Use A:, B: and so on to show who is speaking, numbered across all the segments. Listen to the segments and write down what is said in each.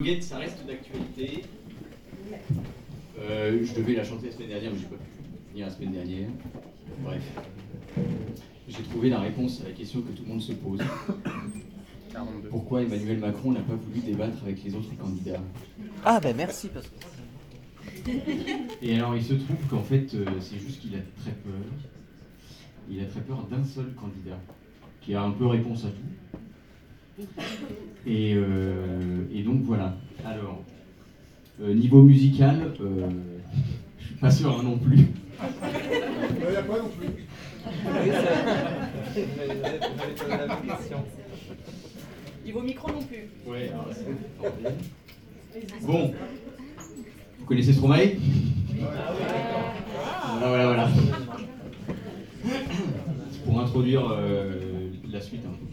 A: Goguette, ça reste d'actualité. Je devais la chanter la semaine dernière, mais j'ai pas pu venir la semaine dernière. Bref. J'ai trouvé la réponse à la question que tout le monde se pose.
B: 42.
A: Pourquoi Emmanuel Macron n'a pas voulu débattre avec les autres candidats?
C: Ah ben merci parce que...
A: Et alors il se trouve qu'en fait c'est juste qu'il a très peur. Il a très peur d'un seul candidat, qui a un peu réponse à tout. Et donc voilà. Alors, niveau musical, je suis pas sûr non plus.
D: Il n'y a pas non plus.
E: Niveau micro non plus.
A: Ouais, alors là, c'est... Bon, vous connaissez Stromae? Voilà. C'est pour introduire la suite un peu.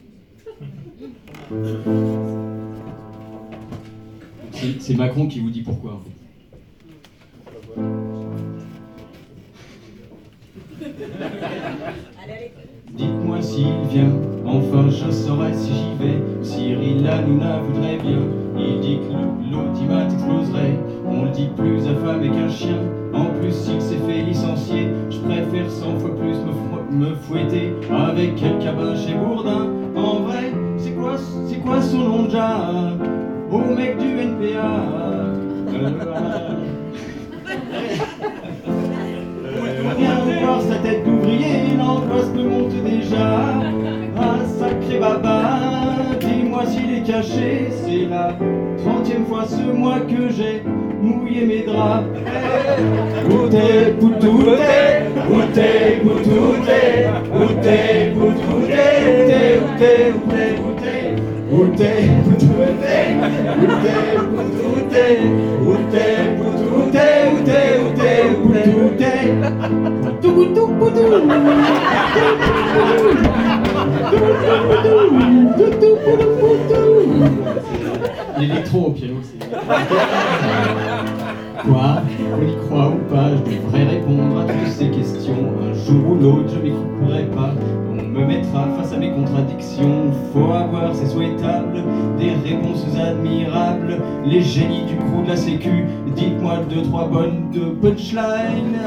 A: C'est Macron qui vous dit pourquoi en fait. Dites-moi s'il vient, enfin je saurai si j'y vais. Cyril Hanouna voudrait bien, il dit que l'audimat exploserait. On le dit plus affamé qu'un chien, en plus s'il s'est fait licencier. Je préfère 100 fois plus me fouetter avec quel cabin chez Bourdin. En vrai, c'est quoi son nom déjà? Au mec du NPA. Rien de voir sa tête d'ouvrier, l'angoisse me monte déjà. Ah sacré baba, dis-moi s'il est caché. C'est la 30e fois ce mois que j'ai mouillé mes draps. Où t'es, poutouté, où t'es, poutouté, où t'es, poutouté, où t'es, où t'es, poutouté, où t'es, poutouté, où t'es, poutouté, où t'es, poutouté. L'électro au piano, c'est... Quoi? On y croit ou pas? Je devrais répondre à toutes ces questions. Un jour ou l'autre, je m'écouterai pas. On me mettra face à mes contradictions. Faut avoir, c'est souhaitable, des réponses admirables. Les génies du crew de la sécu, dites-moi 2-3 bonnes de punchline.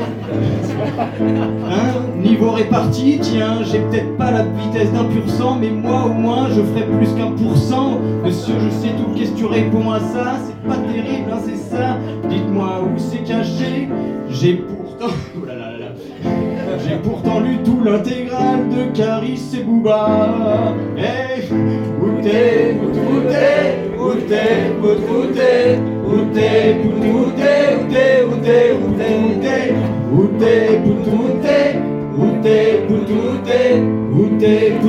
A: Niveau réparti, tiens, j'ai peut-être pas la vitesse d'un pur sang, mais moi au moins je ferai plus qu'1%. Monsieur, je sais tout, qu'est-ce que tu réponds à ça? C'est pas terrible, hein, c'est ça. Dites-moi où c'est caché. J'ai pourtant... Oh là là là là. J'ai pourtant lu tout l'intégrale de Caris et Booba. Hey, où t'es, où t'es, où t'es, où t'es, où t'es, où t'es, où t'es, où t'es, où t'es, où t'es, où t'es, où t'es, où t'es, où t'es, où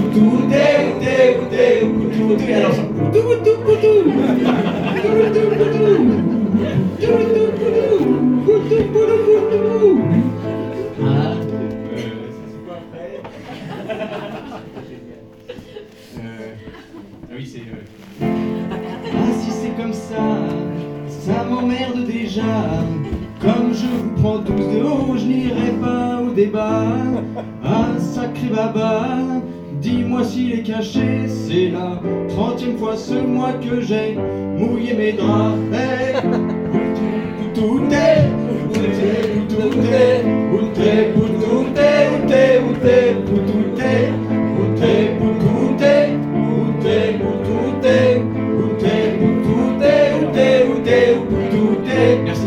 A: t'es, alors ça... Oui, c'est... Ah, si c'est comme ça, ça m'emmerde déjà. Comme je vous prends tous de haut, je n'irai pas au débat. Ah, sacré baba, dis-moi s'il est caché. C'est la 30e fois ce mois que j'ai mouillé mes draps. Hey, tout est, merci.